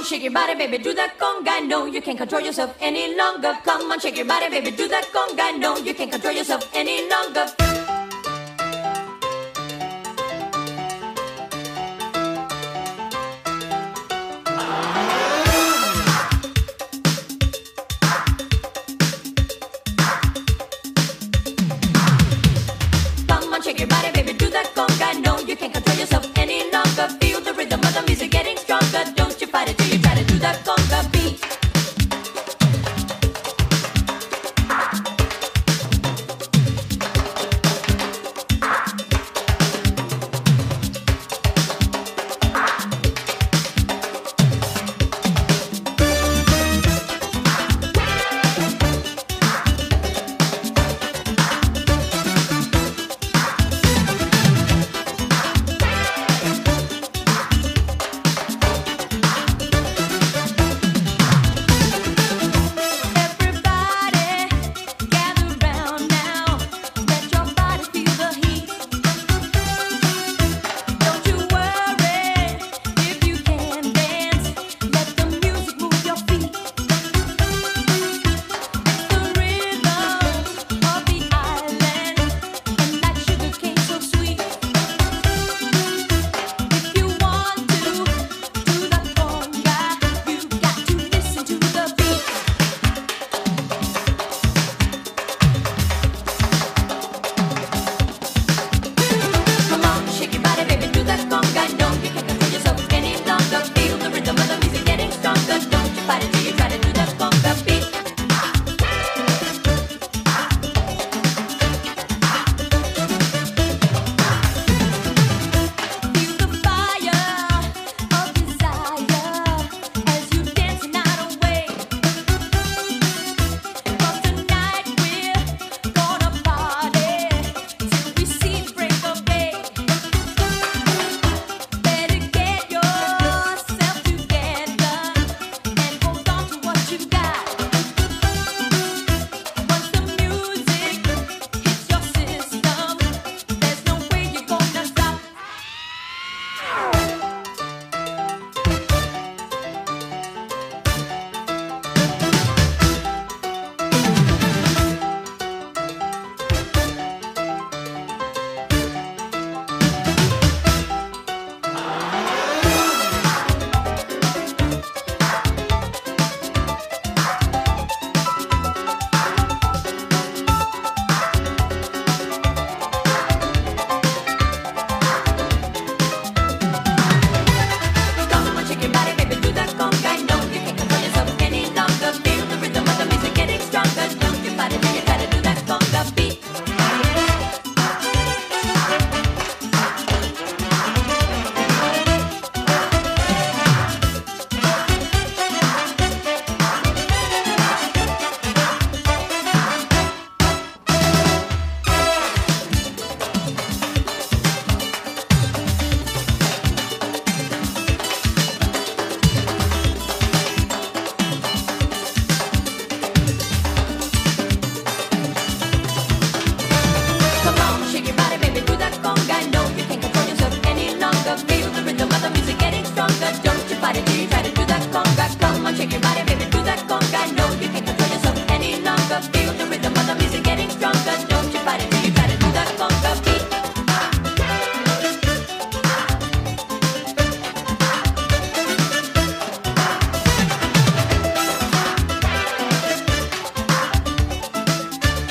on, shake your body, baby, do that conga. No, you can't control yourself any longer. Come on, shake your body, baby, do that conga. No, you can't control yourself any longer. Come on, shake your body, baby, do that conga. No, you can't control yourself any longer. Feel the rhythm of the music getting stronger. Don't you fight it till you try to do that conga beat.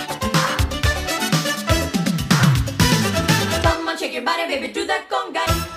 Shake your body, baby, do that conga.